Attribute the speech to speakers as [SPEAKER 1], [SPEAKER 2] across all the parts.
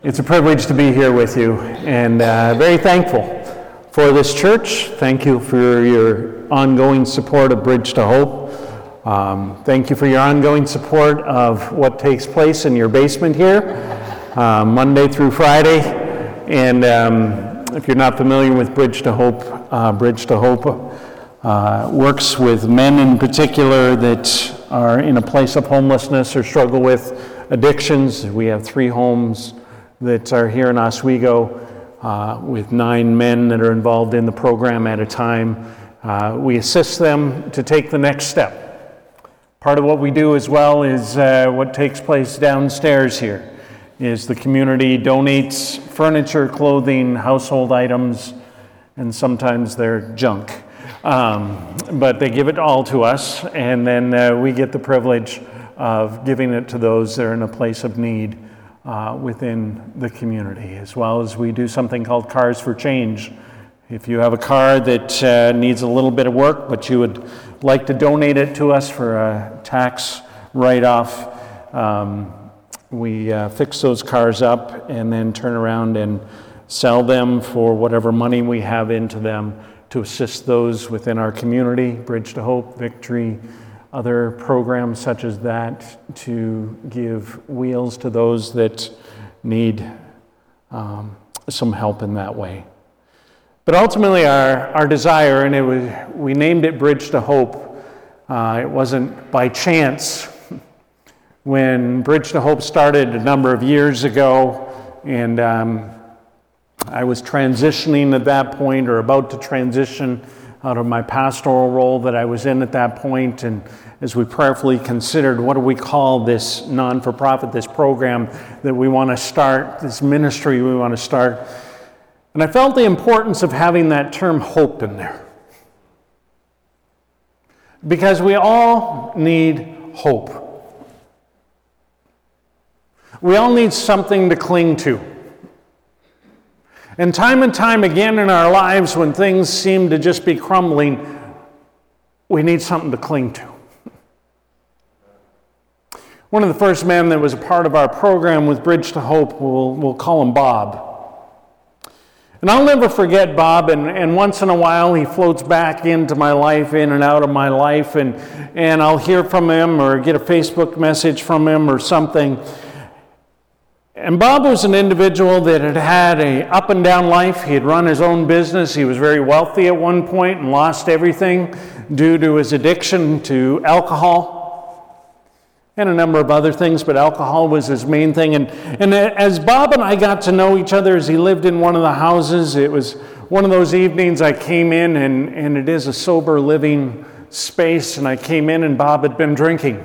[SPEAKER 1] It's a privilege to be here with you, and very thankful for this church. Thank you for your ongoing support of Bridge to Hope. Thank you for your ongoing support of what takes place in your basement here, Monday through Friday. And if you're not familiar with Bridge to Hope works with men in particular that are in a place of homelessness or struggle with addictions. We have 3 homes that are here in Oswego with 9 men that are involved in the program at a time. We assist them to take the next step. Part of what we do as well is what takes place downstairs here is the community donates furniture, clothing, household items, and sometimes they're junk. But they give it all to us, and then we get the privilege of giving it to those that are in a place of need within the community, as well as we do something called Cars for Change. If you have a car that needs a little bit of work, but you would like to donate it to us for a tax write-off, we fix those cars up and then turn around and sell them for whatever money we have into them to assist those within our community, Bridge to Hope, Victory, other programs such as that, to give wheels to those that need some help in that way. But ultimately our desire, and we named it Bridge to Hope, it wasn't by chance. When Bridge to Hope started a number of years ago, and I was transitioning at that point, or about to transition out of my pastoral role that I was in at that point, and as we prayerfully considered, what do we call this non-for-profit, this program that we want to start, this ministry we want to start? And I felt the importance of having that term hope in there. Because we all need hope. We all need something to cling to. And time again in our lives, when things seem to just be crumbling, we need something to cling to. One of the first men that was a part of our program with Bridge to Hope, we'll call him Bob. And I'll never forget Bob, and once in a while he floats back into my life, in and out of my life, and I'll hear from him or get a Facebook message from him or something. And Bob was an individual that had had a up and down life. He had run his own business. He was very wealthy at one point and lost everything due to his addiction to alcohol and a number of other things, but alcohol was his main thing. And as Bob and I got to know each other as he lived in one of the houses, it was one of those evenings I came in, and it is a sober living space, and I came in and Bob had been drinking.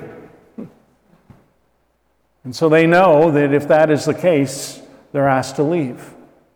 [SPEAKER 1] And so they know that if that is the case, they're asked to leave.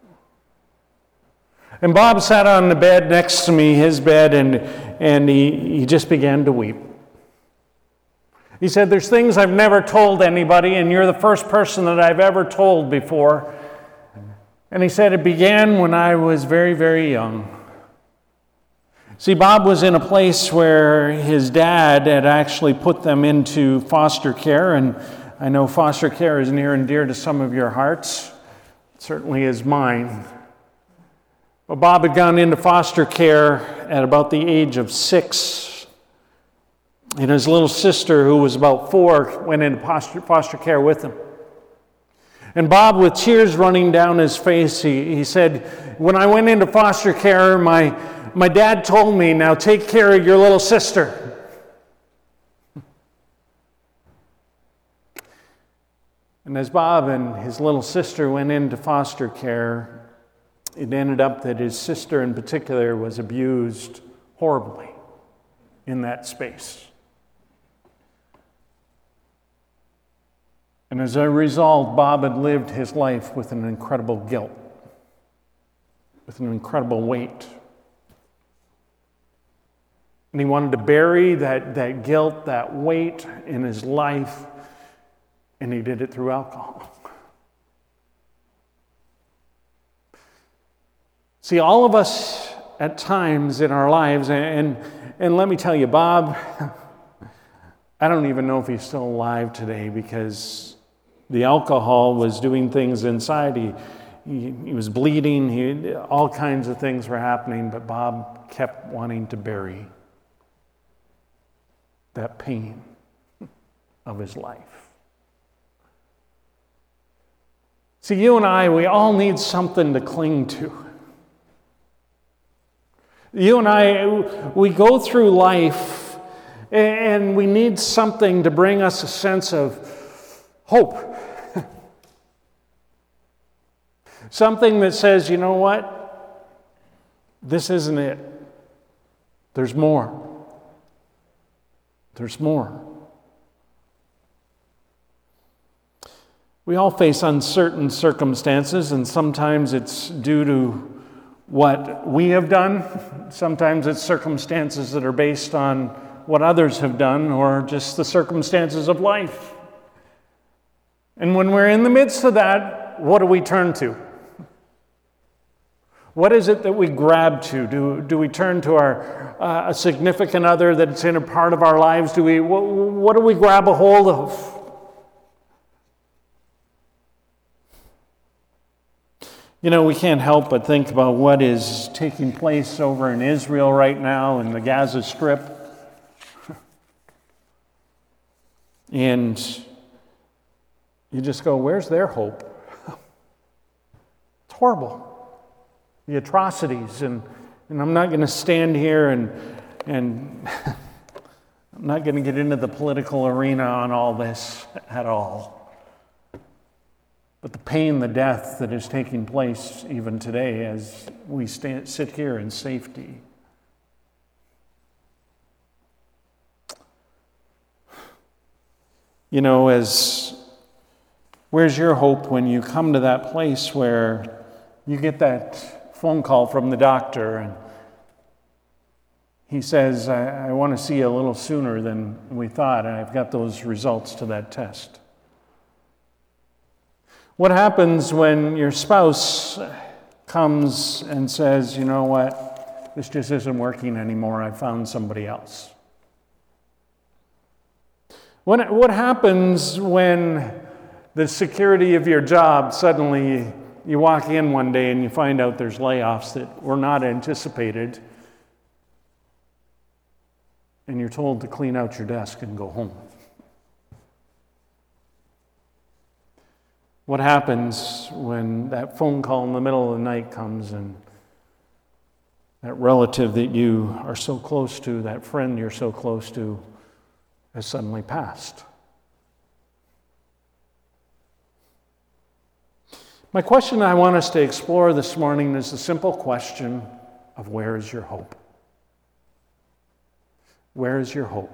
[SPEAKER 1] And Bob sat on the bed next to me, his bed, and he just began to weep. He said, "There's things I've never told anybody, and you're the first person that I've ever told before." And he said, "It began when I was very, very young." See, Bob was in a place where his dad had actually put them into foster care, and I know foster care is near and dear to some of your hearts. It certainly is mine. But Bob had gone into foster care at about the age of 6. And his little sister, who was about 4, went into foster care with him. And Bob, with tears running down his face, he said, "When I went into foster care, my dad told me, 'Now take care of your little sister.'" And as Bob and his little sister went into foster care, it ended up that his sister in particular was abused horribly in that space. And as a result, Bob had lived his life with an incredible guilt, with an incredible weight. And he wanted to bury that guilt, that weight in his life, and he did it through alcohol. See, all of us at times in our lives, and let me tell you, Bob, I don't even know if he's still alive today, because The alcohol was doing things inside. He was bleeding. All kinds of things were happening, but Bob kept wanting to bury that pain of his life. See, you and I, we all need something to cling to. You and I, we go through life and we need something to bring us a sense of hope. Something that says, you know what? This isn't it. There's more. There's more. We all face uncertain circumstances, and sometimes it's due to what we have done. Sometimes it's circumstances that are based on what others have done, or just the circumstances of life. And when we're in the midst of that, what do we turn to? What is it that we grab to? Do we turn to a significant other that's in a part of our lives? What do we grab a hold of? You know, we can't help but think about what is taking place over in Israel right now in the Gaza Strip. And you just go, where's their hope? It's horrible. The atrocities. And I'm not going to stand here and I'm not going to get into the political arena on all this at all. But the pain, the death that is taking place even today as we sit here in safety. You know, where's your hope when you come to that place where you get that phone call from the doctor and he says, I want to see you a little sooner than we thought, and I've got those results to that test. What happens when your spouse comes and says, you know what, this just isn't working anymore, I found somebody else? What happens when the security of your job, suddenly you walk in one day and you find out there's layoffs that were not anticipated, and you're told to clean out your desk and go home? What happens when that phone call in the middle of the night comes and that relative that you are so close to, that friend you're so close to, has suddenly passed? My question I want us to explore this morning is the simple question of where is your hope? Where is your hope?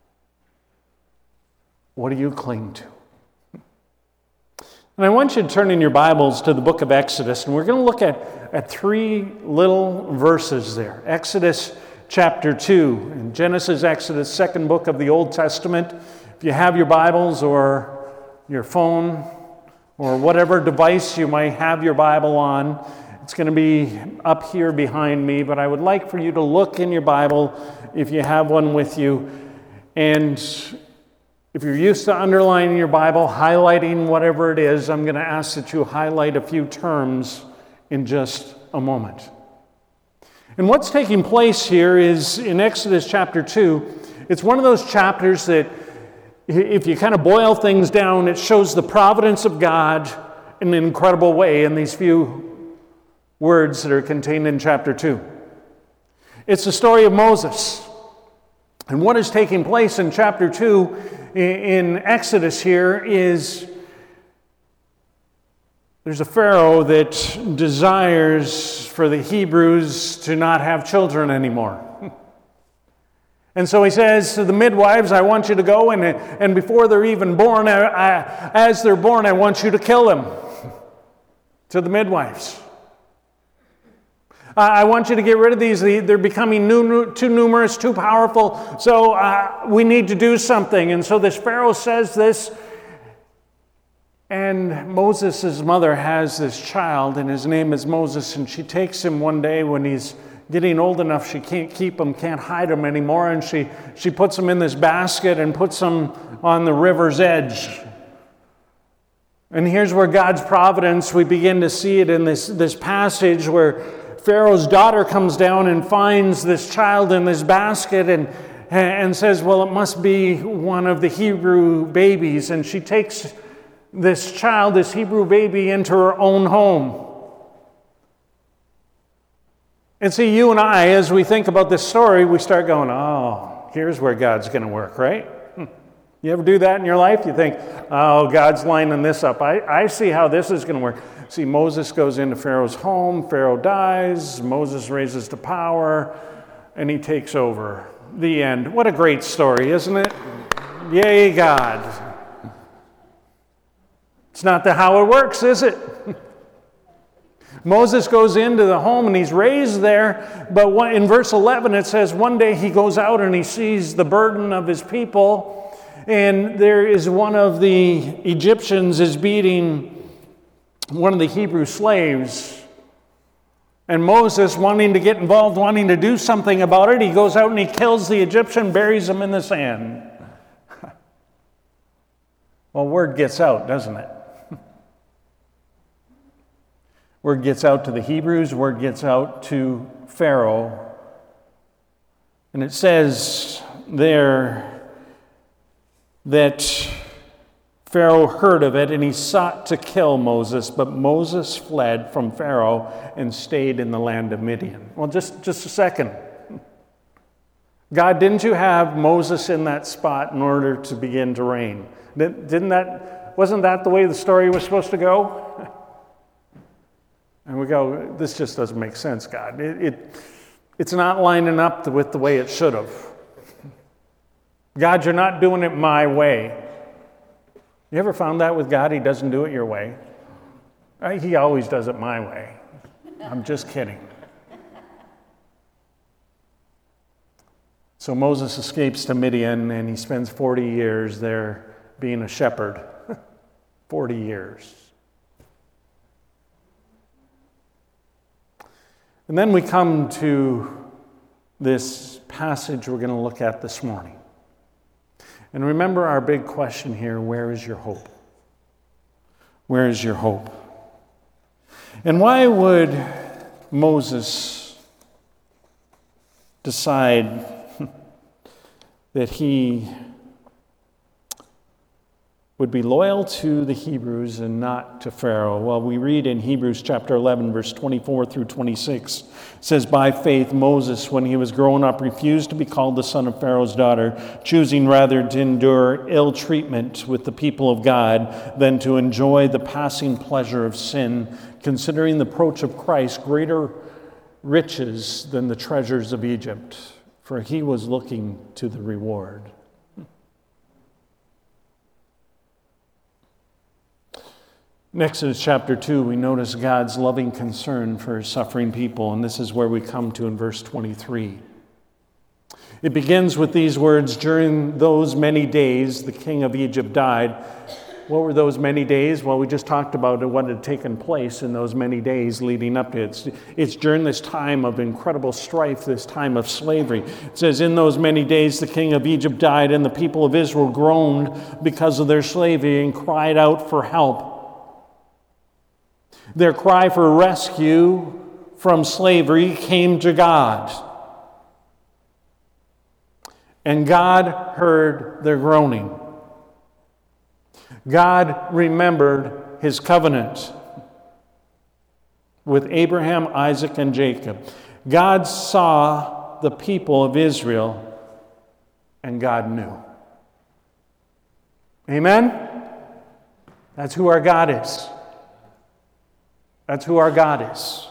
[SPEAKER 1] What do you cling to? And I want you to turn in your Bibles to the book of Exodus, and we're going to look at three little verses there. Exodus chapter 2, and Genesis, Exodus, second book of the Old Testament. If you have your Bibles or your phone or whatever device you might have your Bible on, it's going to be up here behind me, but I would like for you to look in your Bible if you have one with you. And if you're used to underlining your Bible, highlighting whatever it is, I'm going to ask that you highlight a few terms in just a moment. And what's taking place here is in Exodus chapter 2, it's one of those chapters that, if you kind of boil things down, it shows the providence of God in an incredible way in these few words that are contained in chapter 2. It's the story of Moses. And what is taking place in chapter 2 in Exodus here is there's a Pharaoh that desires for the Hebrews to not have children anymore. And so he says to the midwives, I want you to go, and before they're even born, as they're born, I want you to kill them. To the midwives. I want you to get rid of these. They're becoming too numerous, too powerful. So we need to do something. And so this Pharaoh says this. And Moses' mother has this child, and his name is Moses. And she takes him one day when he's getting old enough, she can't keep him, can't hide him anymore. And she puts him in this basket and puts him on the river's edge. And here's where God's providence, we begin to see it in this passage where Pharaoh's daughter comes down and finds this child in this basket and says, well, it must be one of the Hebrew babies. And she takes this child, this Hebrew baby, into her own home. And see, you and I, as we think about this story, we start going, oh, here's where God's going to work, right? You ever do that in your life? You think, oh, God's lining this up. I see how this is going to work. See, Moses goes into Pharaoh's home. Pharaoh dies. Moses raises to power, and he takes over. The end. What a great story, isn't it? Yay, God. It's not how it works, is it? Moses goes into the home and he's raised there, but in verse 11 it says one day he goes out and he sees the burden of his people, and there is one of the Egyptians is beating one of the Hebrew slaves. And Moses, wanting to get involved, wanting to do something about it, he goes out and he kills the Egyptian, buries him in the sand. Well, word gets out, doesn't it? Word gets out to the Hebrews, word gets out to Pharaoh. And it says there that Pharaoh heard of it and he sought to kill Moses, but Moses fled from Pharaoh and stayed in the land of Midian. Well, just a second. God, didn't you have Moses in that spot in order to begin to reign? Wasn't that the way the story was supposed to go? And we go, this just doesn't make sense, God. It's not lining up with the way it should have. God, you're not doing it my way. You ever found that with God? He doesn't do it your way. He always does it my way. I'm just kidding. So Moses escapes to Midian and he spends 40 years there being a shepherd. 40 years. And then we come to this passage we're going to look at this morning. And remember our big question here, where is your hope? Where is your hope? And why would Moses decide that he would be loyal to the Hebrews and not to Pharaoh? Well, we read in Hebrews chapter 11, verse 24 through 26, it says, by faith, Moses, when he was grown up, refused to be called the son of Pharaoh's daughter, choosing rather to endure ill treatment with the people of God than to enjoy the passing pleasure of sin, considering the approach of Christ greater riches than the treasures of Egypt, for he was looking to the reward. In Exodus chapter 2, we notice God's loving concern for his suffering people, and this is where we come to in verse 23. It begins with these words, during those many days the king of Egypt died. What were those many days? Well, we just talked about what had taken place in those many days leading up to it. It's during this time of incredible strife, this time of slavery. It says, in those many days the king of Egypt died, and the people of Israel groaned because of their slavery and cried out for help. Their cry for rescue from slavery came to God. And God heard their groaning. God remembered his covenant with Abraham, Isaac, and Jacob. God saw the people of Israel, and God knew. Amen? That's who our God is. That's who our God is.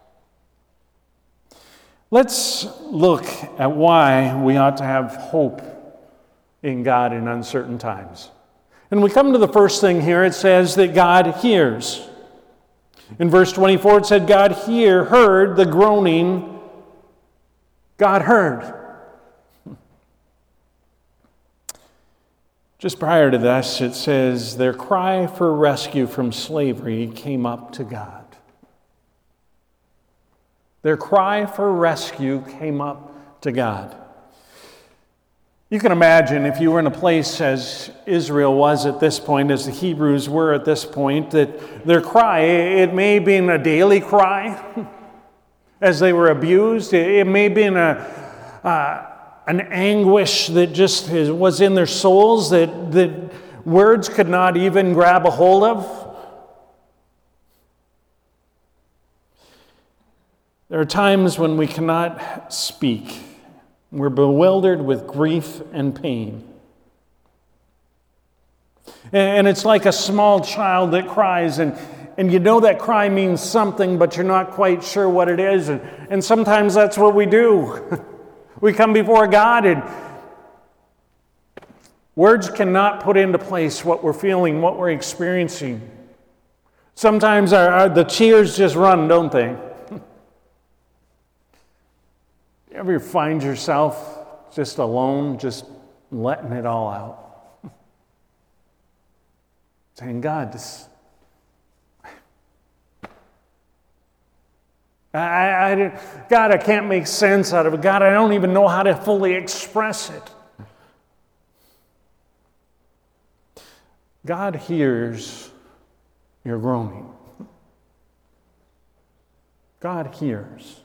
[SPEAKER 1] Let's look at why we ought to have hope in God in uncertain times. And we come to the first thing here. It says that God hears. In verse 24, it said, God heard the groaning. God heard. Just prior to this, it says, their cry for rescue from slavery came up to God. Their cry for rescue came up to God. You can imagine if you were in a place as Israel was at this point, as the Hebrews were at this point, that their cry, it may have been a daily cry as they were abused. It may have been an anguish that just was in their souls that words could not even grab a hold of. There are times when we cannot speak. We're bewildered with grief and pain. And it's like a small child that cries, and you know that cry means something, but you're not quite sure what it is. And sometimes that's what we do. We come before God, and words cannot put into place what we're feeling, what we're experiencing. Sometimes the tears just run, don't they? You ever find yourself just alone, just letting it all out? Saying, God, I can't make sense out of it. God, I don't even know how to fully express it. God hears your groaning. God hears.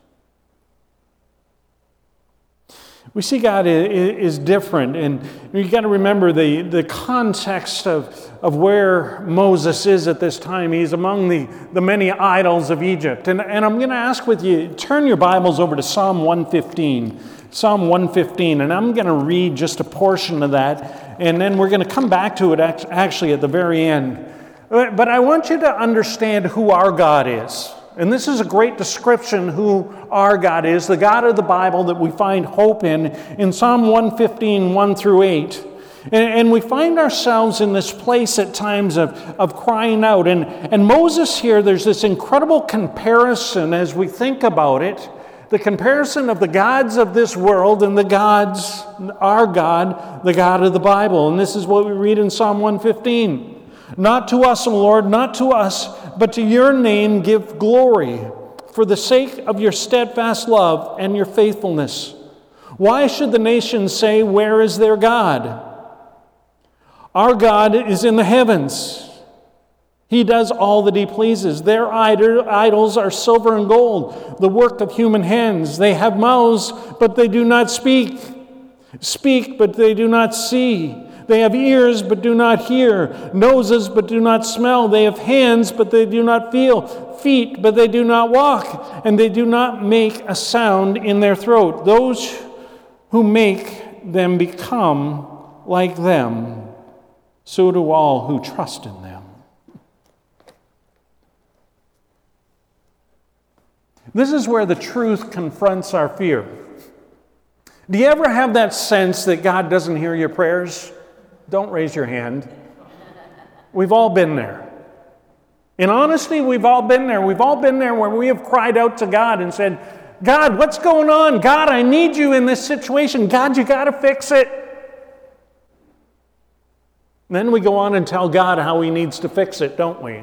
[SPEAKER 1] We see God is different, and you've got to remember the context of where Moses is at this time. He's among the many idols of Egypt. And I'm going to ask with you, turn your Bibles over to Psalm 115. Psalm 115, and I'm going to read just a portion of that, and then we're going to come back to it actually at the very end. But I want you to understand who our God is. And this is a great description who our God is, the God of the Bible that we find hope in Psalm 115, 1 through 8. And we find ourselves in this place at times of crying out. And Moses here, there's this incredible comparison as we think about it, the comparison of the gods of this world and the gods, our God, the God of the Bible. And this is what we read in Psalm 115. Not to us, O Lord, not to us, but to your name give glory, for the sake of your steadfast love and your faithfulness. Why should the nations say, where is their God? Our God is in the heavens. He does all that he pleases. Their idols are silver and gold, the work of human hands. They have mouths, but they do not speak. Speak, but they do not see. They have ears, but do not hear. Noses, but do not smell. They have hands, but they do not feel. Feet, but they do not walk. And they do not make a sound in their throat. Those who make them become like them. So do all who trust in them. This is where the truth confronts our fear. Do you ever have that sense that God doesn't hear your prayers? Don't raise your hand. We've all been there. In honesty, we've all been there. We've all been there where we have cried out to God and said, God, what's going on? God, I need you in this situation. God, you got to fix it. And then we go on and tell God how he needs to fix it, don't we?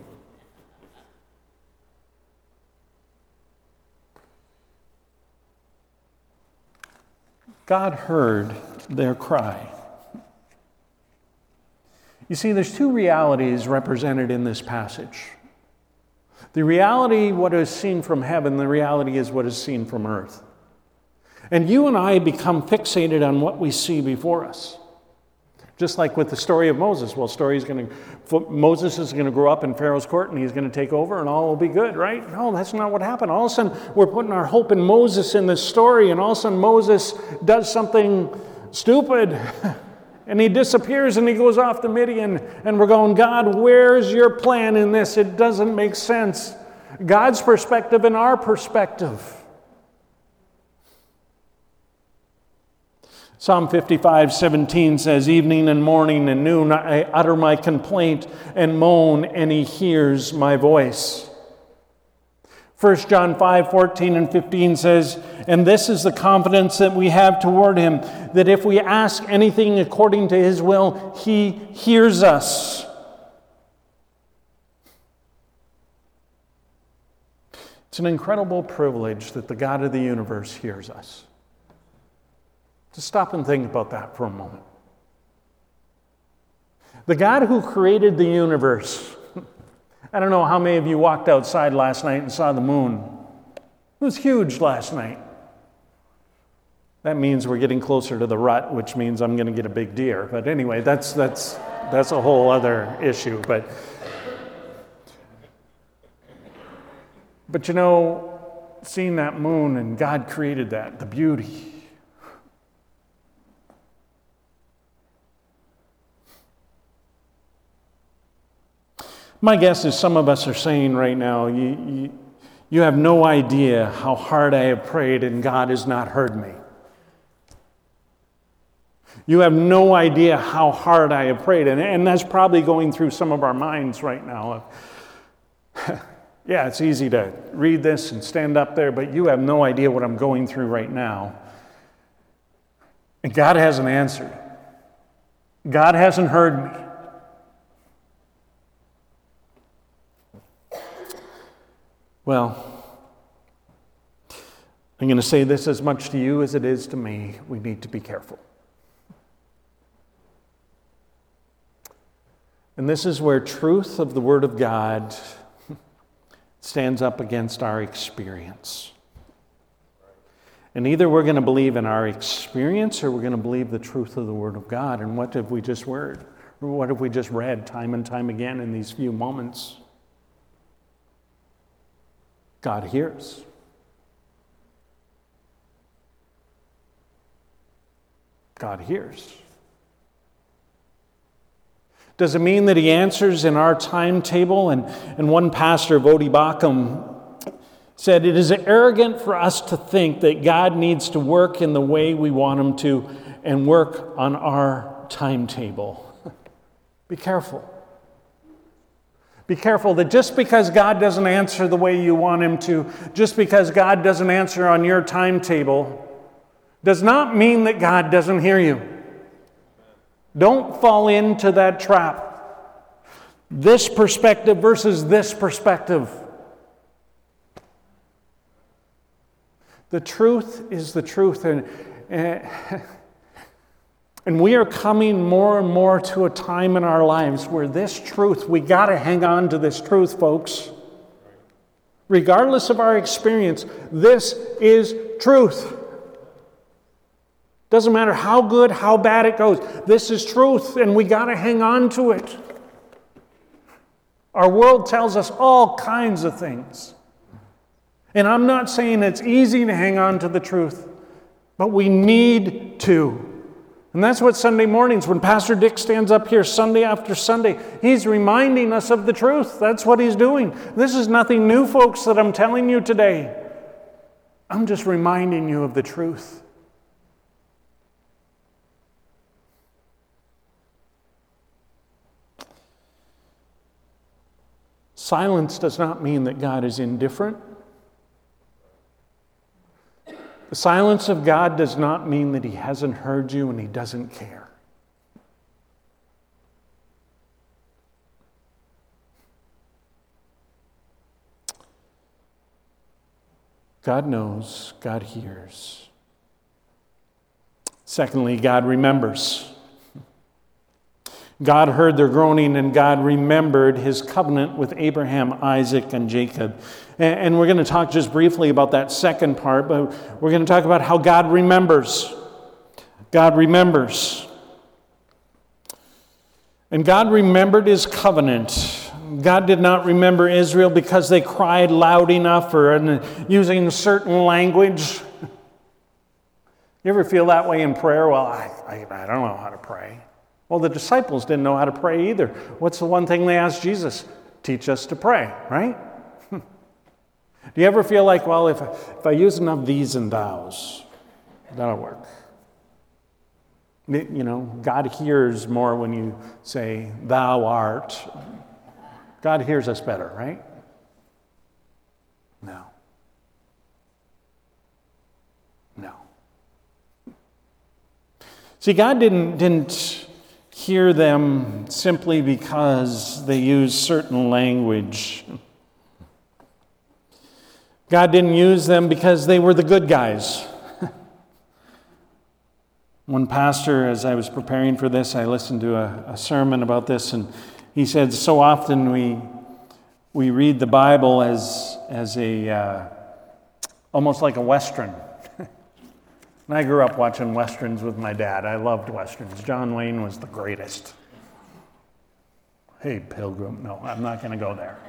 [SPEAKER 1] God heard their cry. You see, there's two realities represented in this passage. The reality, what is seen from heaven, the reality is what is seen from earth. And you and I become fixated on what we see before us. Just like with the story of Moses. Well, Moses is going to grow up in Pharaoh's court and he's going to take over and all will be good, right? No, that's not what happened. All of a sudden, we're putting our hope in Moses in this story, and all of a sudden Moses does something stupid. And he disappears and he goes off to Midian. And we're going, God, where's your plan in this? It doesn't make sense. God's perspective and our perspective. Psalm 55:17 says, evening and morning and noon I utter my complaint and moan, and he hears my voice. 1 John 5:14 and 15 says, and this is the confidence that we have toward him, that if we ask anything according to his will, he hears us. It's an incredible privilege that the God of the universe hears us. Just stop and think about that for a moment. The God who created the universe. I don't know how many of you walked outside last night and saw the moon. It was huge last night. That means we're getting closer to the rut, which means I'm going to get a big deer. But anyway, that's a whole other issue. But you know, seeing that moon, and God created that, the beauty. My guess is some of us are saying right now, you have no idea how hard I have prayed and God has not heard me. You have no idea how hard I have prayed. And that's probably going through some of our minds right now. Yeah, it's easy to read this and stand up there, but you have no idea what I'm going through right now. And God hasn't answered. God hasn't heard me. Well, I'm going to say this as much to you as it is to me. We need to be careful. And this is where truth of the Word of God stands up against our experience. And either we're going to believe in our experience or we're going to believe the truth of the Word of God. And what have we just heard? What have we just read time and time again in these few moments? God hears. God hears. Does it mean that he answers in our timetable? And one pastor, Vodi Bakum, said, it is arrogant for us to think that God needs to work in the way we want him to and work on our timetable. Be careful. Be careful that just because God doesn't answer the way you want him to, just because God doesn't answer on your timetable, does not mean that God doesn't hear you. Don't fall into that trap. This perspective versus this perspective. The truth is the truth. And we are coming more and more to a time in our lives where this truth, we got to hang on to this truth, folks. Regardless of our experience, this is truth. Doesn't matter how good, how bad it goes. This is truth, and we got to hang on to it. Our world tells us all kinds of things. And I'm not saying it's easy to hang on to the truth, but we need to. And that's what Sunday mornings, when Pastor Dick stands up here Sunday after Sunday, he's reminding us of the truth. That's what he's doing. This is nothing new, folks, that I'm telling you today. I'm just reminding you of the truth. Silence does not mean that God is indifferent. The silence of God does not mean that he hasn't heard you and he doesn't care. God knows, God hears. Secondly, God remembers. God heard their groaning, and God remembered his covenant with Abraham, Isaac, and Jacob. And we're going to talk just briefly about that second part, but we're going to talk about how God remembers. God remembers. And God remembered his covenant. God did not remember Israel because they cried loud enough or using a certain language. You ever feel that way in prayer? Well, I don't know how to pray. Well, the disciples didn't know how to pray either. What's the one thing they asked Jesus? Teach us to pray, right? Do you ever feel like, well, if I use enough these and thous, that'll work? You know, God hears more when you say, thou art. God hears us better, right? No. No. See, God didn't hear them simply because they use certain language. God didn't use them because they were the good guys. One pastor, as I was preparing for this, I listened to a sermon about this, and he said, so often we read the Bible as almost like a Western. And I grew up watching Westerns with my dad. I loved Westerns. John Wayne was the greatest. Hey, Pilgrim. No, I'm not going to go there.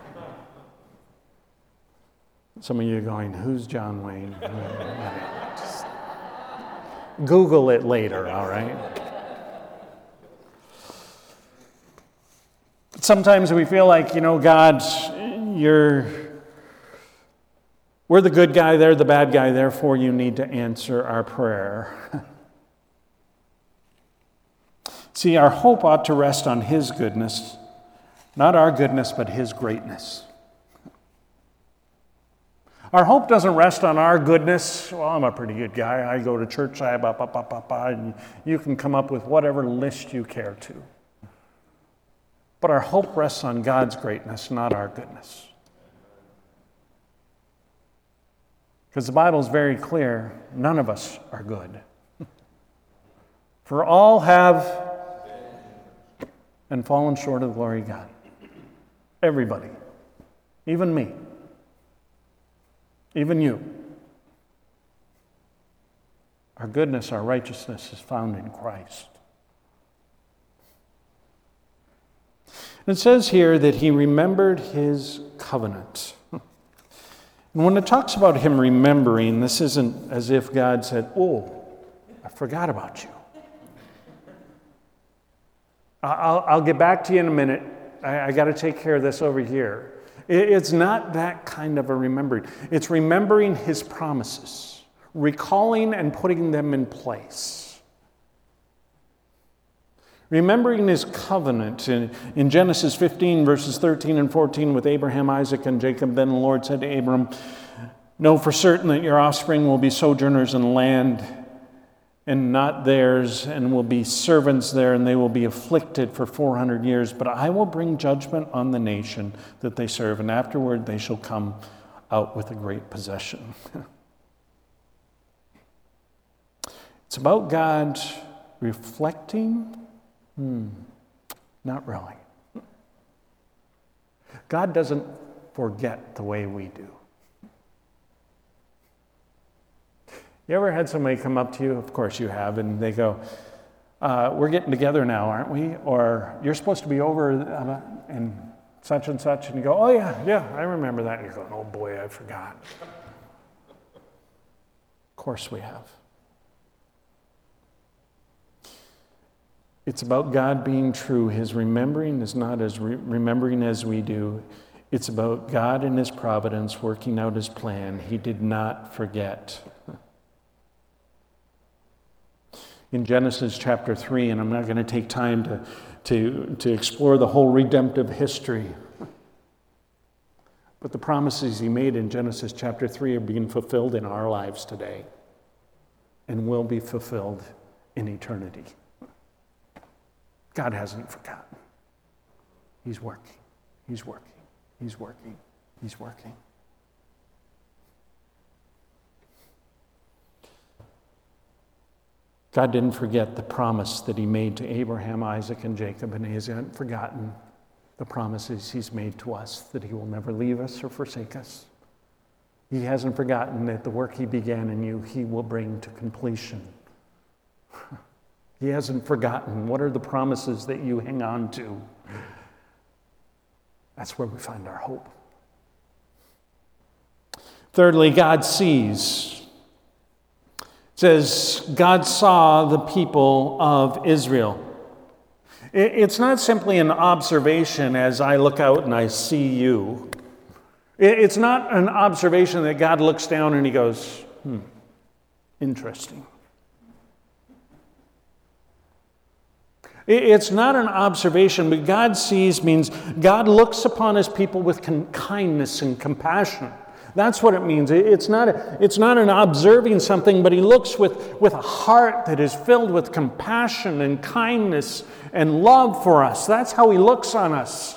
[SPEAKER 1] Some of you are going, who's John Wayne? Just Google it later, all right? Sometimes we feel like, God, we're the good guy, they're the bad guy, therefore you need to answer our prayer. See, our hope ought to rest on His goodness, not our goodness, but His greatness. Our hope doesn't rest on our goodness. Well, I'm a pretty good guy. I go to church, and you can come up with whatever list you care to. But our hope rests on God's greatness, not our goodness. Because the Bible is very clear, none of us are good. For all have and fallen short of the glory of God. Everybody. Even me. Even you. Our goodness, our righteousness is found in Christ. And it says here that He remembered His covenant. And when it talks about Him remembering, this isn't as if God said, oh, I forgot about you. I'll get back to you in a minute. I got to take care of this over here. It's not that kind of a remembering. It's remembering His promises, recalling and putting them in place. Remembering His covenant in Genesis 15, verses 13 and 14 with Abraham, Isaac, and Jacob. Then the Lord said to Abram, know for certain that your offspring will be sojourners in the land and not theirs, and will be servants there, and they will be afflicted for 400 years. But I will bring judgment on the nation that they serve, and afterward they shall come out with a great possession. It's about God reflecting. Not really. God doesn't forget the way we do. You ever had somebody come up to you? Of course you have, and they go, we're getting together now, aren't we? Or you're supposed to be over and such, and you go, oh yeah, I remember that. And you're going, oh boy, I forgot. Of course we have. It's about God being true. His remembering is not as remembering as we do. It's about God and His providence working out His plan. He did not forget. In Genesis chapter 3, and I'm not going to take time to explore the whole redemptive history, but the promises He made in Genesis chapter 3 are being fulfilled in our lives today and will be fulfilled in eternity. God hasn't forgotten. He's working. He's working. He's working. He's working. God didn't forget the promise that He made to Abraham, Isaac, and Jacob, and He hasn't forgotten the promises He's made to us, that He will never leave us or forsake us. He hasn't forgotten that the work He began in you, He will bring to completion. He hasn't forgotten what are the promises that you hang on to. That's where we find our hope. Thirdly, God sees. It says, God saw the people of Israel. It's not simply an observation as I look out and I see you. It's not an observation that God looks down and He goes, interesting. It's not an observation, but God sees means God looks upon His people with kindness and compassion. That's what it means. It's not an observing something, but He looks with a heart that is filled with compassion and kindness and love for us. That's how He looks on us.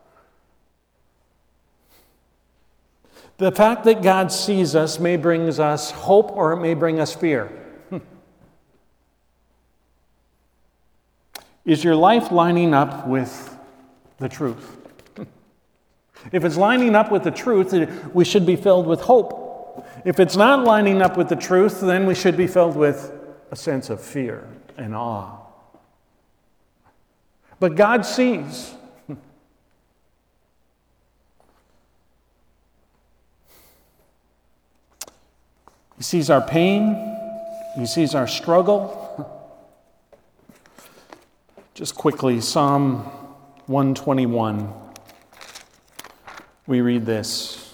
[SPEAKER 1] The fact that God sees us may bring us hope or it may bring us fear. Is your life lining up with the truth? If it's lining up with the truth, we should be filled with hope. If it's not lining up with the truth, then we should be filled with a sense of fear and awe. But God sees. He sees our pain. He sees our struggle. Just quickly, Psalm 121. We read this.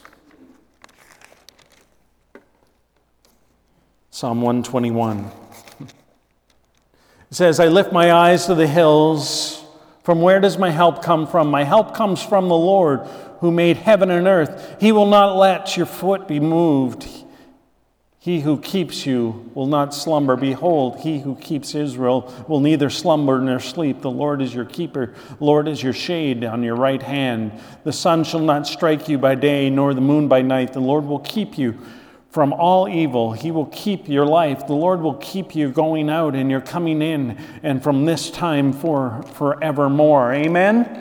[SPEAKER 1] Psalm 121. It says, I lift my eyes to the hills. From where does my help come from? My help comes from the Lord who made heaven and earth. He will not let your foot be moved. He who keeps you will not slumber. Behold, he who keeps Israel will neither slumber nor sleep. The Lord is your keeper. The Lord is your shade on your right hand. The sun shall not strike you by day, nor the moon by night. The Lord will keep you from all evil. He will keep your life. The Lord will keep you going out and you're coming in, and from this time forevermore. Amen?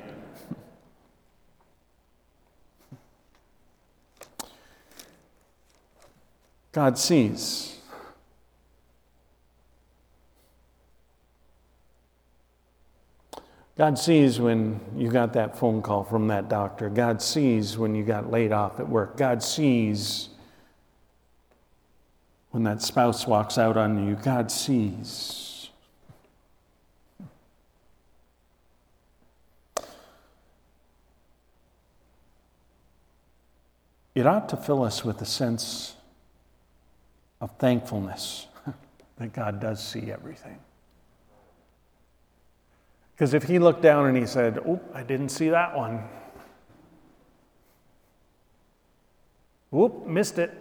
[SPEAKER 1] God sees. God sees when you got that phone call from that doctor. God sees when you got laid off at work. God sees when that spouse walks out on you. God sees. It ought to fill us with a sense of thankfulness that God does see everything. Because if he looked down and he said, "Oh, I didn't see that one. Whoop, missed it."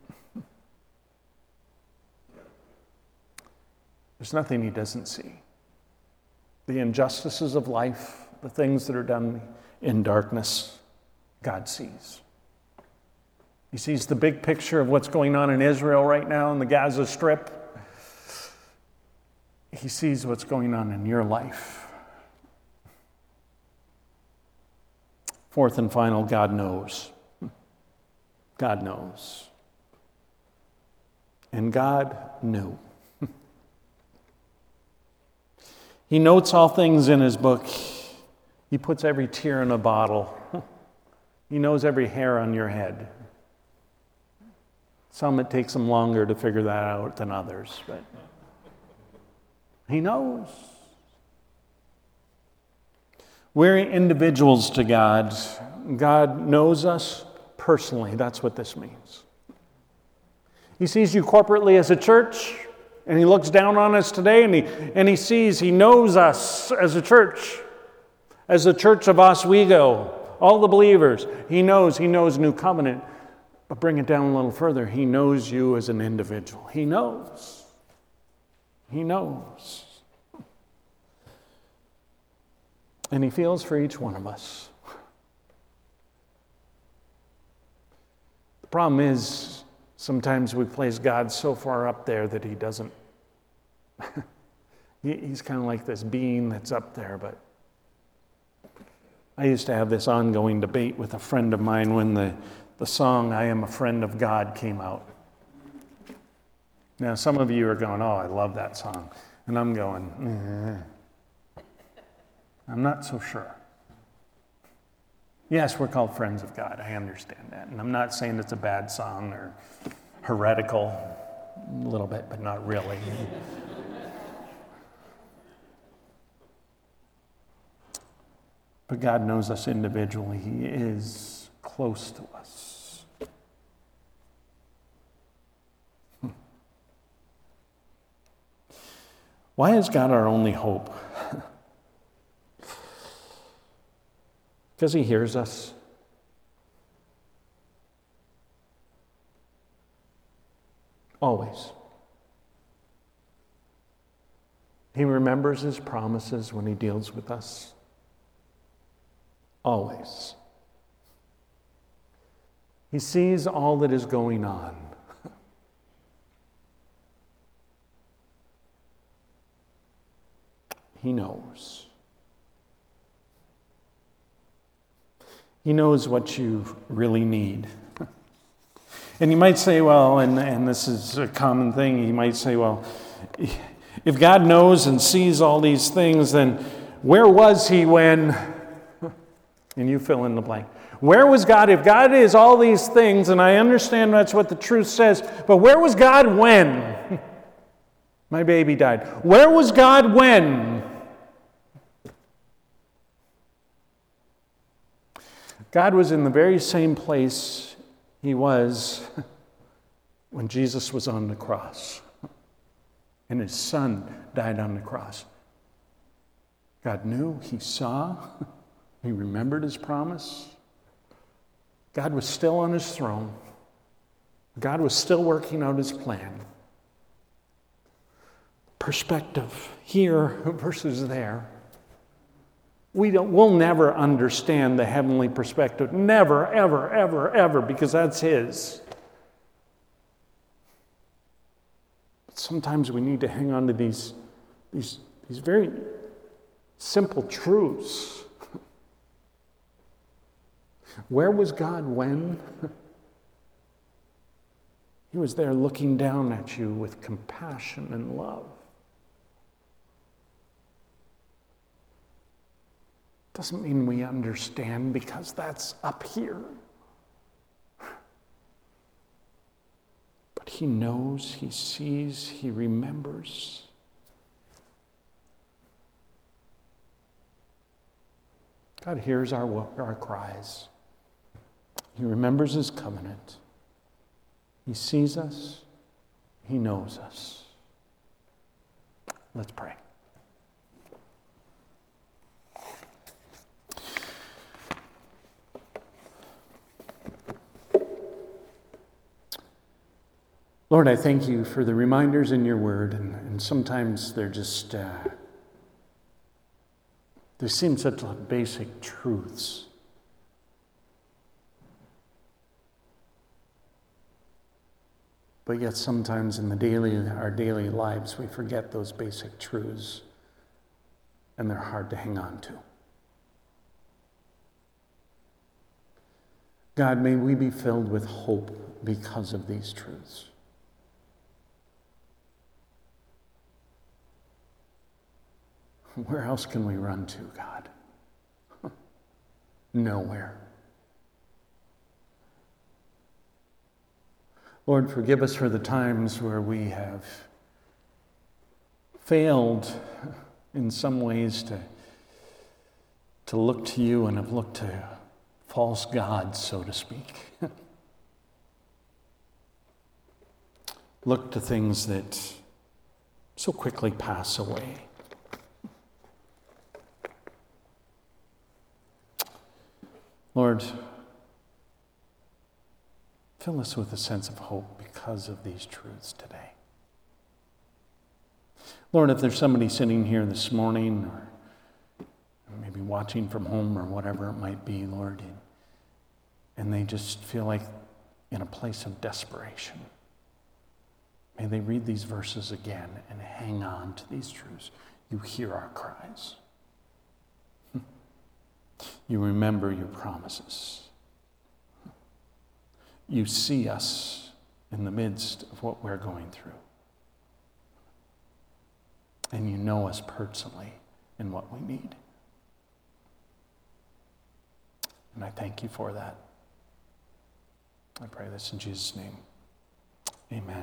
[SPEAKER 1] There's nothing he doesn't see. The injustices of life, the things that are done in darkness, God sees. He sees the big picture of what's going on in Israel right now in the Gaza Strip. He sees what's going on in your life. Fourth and final, God knows. God knows. And God knew. He notes all things in his book. He puts every tear in a bottle. He knows every hair on your head. Some it takes him longer to figure that out than others, but he knows. We're individuals to God. God knows us personally. That's what this means. He sees you corporately as a church, and he looks down on us today, and he knows us as a church of Oswego, all the believers. He knows New Covenant. But bring it down a little further. He knows you as an individual. He knows. He knows. And he feels for each one of us. The problem is, sometimes we place God so far up there that he doesn't. He's kind of like this being that's up there, but I used to have this ongoing debate with a friend of mine when the song, I Am a Friend of God, came out. Now, some of you are going, oh, I love that song. And I'm going, I'm not so sure. Yes, we're called friends of God. I understand that. And I'm not saying it's a bad song or heretical, a little bit, but not really. But God knows us individually. He is close to us. Why is God our only hope? Because he hears us. Always. He remembers his promises when he deals with us. Always. He sees all that is going on. He knows. He knows what you really need. And you might say, well, and this is a common thing, you might say, well, if God knows and sees all these things, then where was he when, and you fill in the blank. Where was God? If God is all these things, and I understand that's what the truth says, but where was God when my baby died? Where was God when? God was in the very same place he was when Jesus was on the cross and his son died on the cross. God knew, he saw, he remembered his promise. God was still on his throne. God was still working out his plan. Perspective here versus there. We'll never understand the heavenly perspective. Never, ever, ever, ever, because that's his. But sometimes we need to hang on to these very simple truths. Where was God when? He was there looking down at you with compassion and love. Doesn't mean we understand, because that's up here. But he knows, he sees, he remembers. God hears our cries. He remembers his covenant. He sees us. He knows us. Let's pray. Lord, I thank you for the reminders in your word, and sometimes they're just, they seem such basic truths. But yet sometimes in our daily lives we forget those basic truths, and they're hard to hang on to. God, may we be filled with hope because of these truths. Where else can we run to, God? Nowhere. Lord, forgive us for the times where we have failed in some ways to look to you and have looked to false gods, so to speak. Look to things that so quickly pass away. Lord, fill us with a sense of hope because of these truths today. Lord, if there's somebody sitting here this morning, or maybe watching from home or whatever it might be, Lord, and they just feel like in a place of desperation, may they read these verses again and hang on to these truths. You hear our cries. You remember your promises. You see us in the midst of what we're going through. And you know us personally in what we need. And I thank you for that. I pray this in Jesus' name. Amen.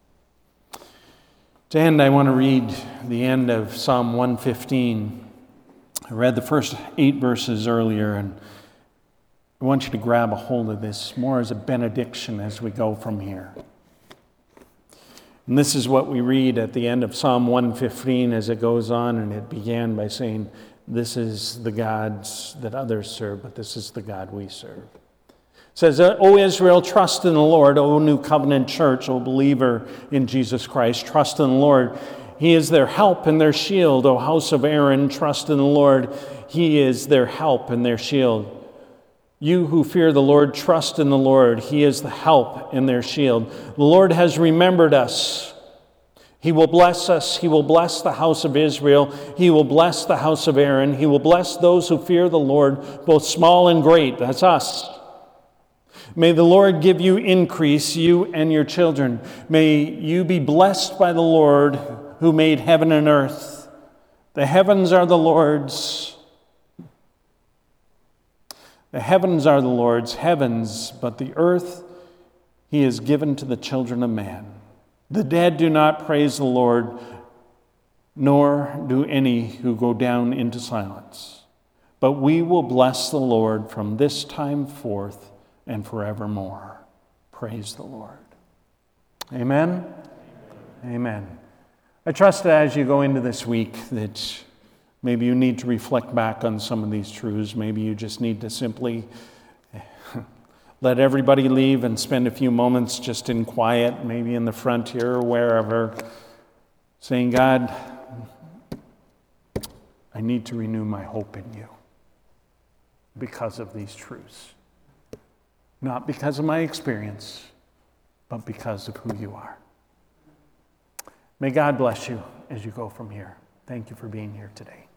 [SPEAKER 1] To end, I want to read the end of Psalm 115. I read the first 8 verses earlier, and I want you to grab a hold of this more as a benediction as we go from here. And this is what we read at the end of Psalm 115 as it goes on, and it began by saying, "This is the gods that others serve, but this is the God we serve." It says, "O Israel, trust in the Lord. O New Covenant Church, O believer in Jesus Christ, trust in the Lord. He is their help and their shield. O house of Aaron, trust in the Lord. He is their help and their shield. You who fear the Lord, trust in the Lord. He is the help and their shield. The Lord has remembered us. He will bless us. He will bless the house of Israel. He will bless the house of Aaron. He will bless those who fear the Lord, both small and great. That's us. May the Lord give you increase, you and your children. May you be blessed by the Lord who made heaven and earth. The heavens are the Lord's. The heavens are the Lord's heavens, but the earth he has given to the children of man. The dead do not praise the Lord, nor do any who go down into silence. But we will bless the Lord from this time forth and forevermore. Praise the Lord. Amen? Amen. I trust that as you go into this week that maybe you need to reflect back on some of these truths. Maybe you just need to simply let everybody leave and spend a few moments just in quiet, maybe in the front here or wherever, saying, God, I need to renew my hope in you because of these truths. Not because of my experience, but because of who you are. May God bless you as you go from here. Thank you for being here today.